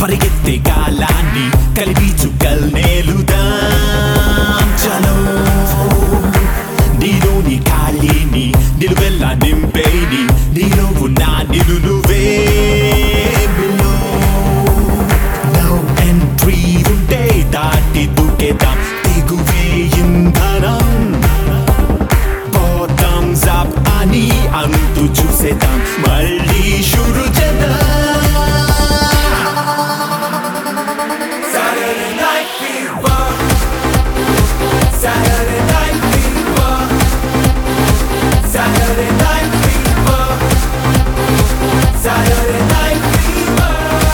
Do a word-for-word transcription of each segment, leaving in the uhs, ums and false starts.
పరిగెత్తే కాలాన్ని కలిపి చుక్కల్నేలుదాం చలో నీలోని ఖాళీని నిలువెల్లా నింపేని నీలో ఉన్న నిన్ను నువ్వే నో ఎంట్రీ ఉంటే దాటి దూకేద్దాం తెగువే ఇంధనం బాటమ్స్ అప్ అని అంతు చూసేద్దాం మళ్ళీ షురు చేద్దాం Saturday night fever Saturday night fever Saturday night fever Saturday night fever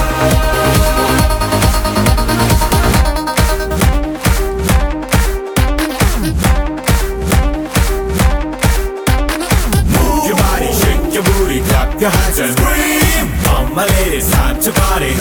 Move your body, shake your booty, clap your hands and scream. All my ladies, time to party.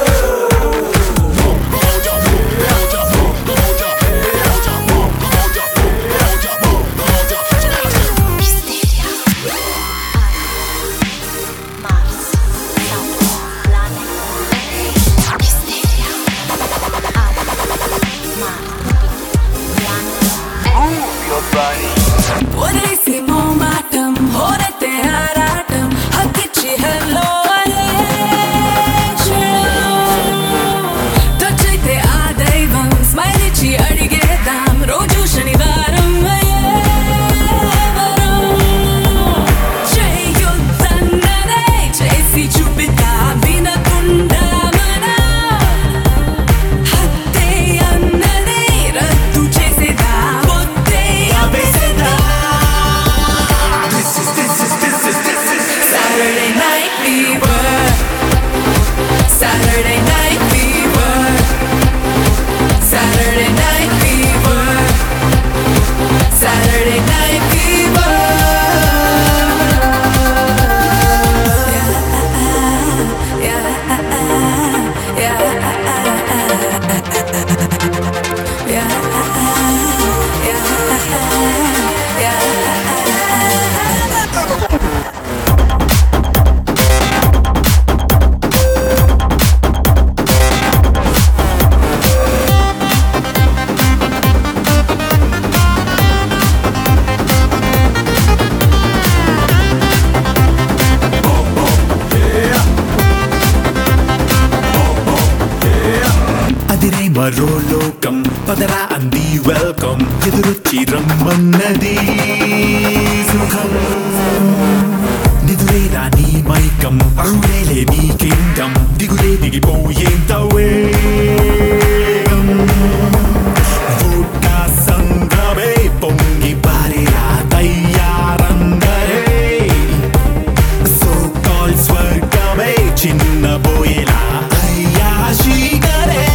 Odesi momatam, horete haratam, hakichi hello alechu. Tochite adaivam, smile ichi adigedam, roju shanivaram vayevaram. Cheyuddannade, chesi chupidam, vinakunda mana. Hatte annade, raddu chesedam, potte abesedam. Saturday night fever Saturday night fever Saturday night fever Saturday night fever Yeah, yeah, yeah, yeah, yeah, అదిరే మరో లోకం పదరా అంది welcome ఎదురొచ్చి రమ్మన్నది సుఖం నిదురేరా నీ మైకం అరుడేలే నీ కిందం దిగులే దిగిపోయేంత వేగం vodka సంద్రమే పొంగి పారేలా తయ్యారందరే so call స్వర్గమే చిన్నబోయేలా అయ్యాశీకరే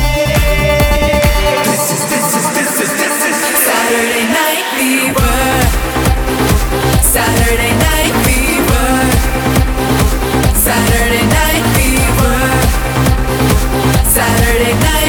Saturday night fever Saturday night fever Saturday night fever Saturday night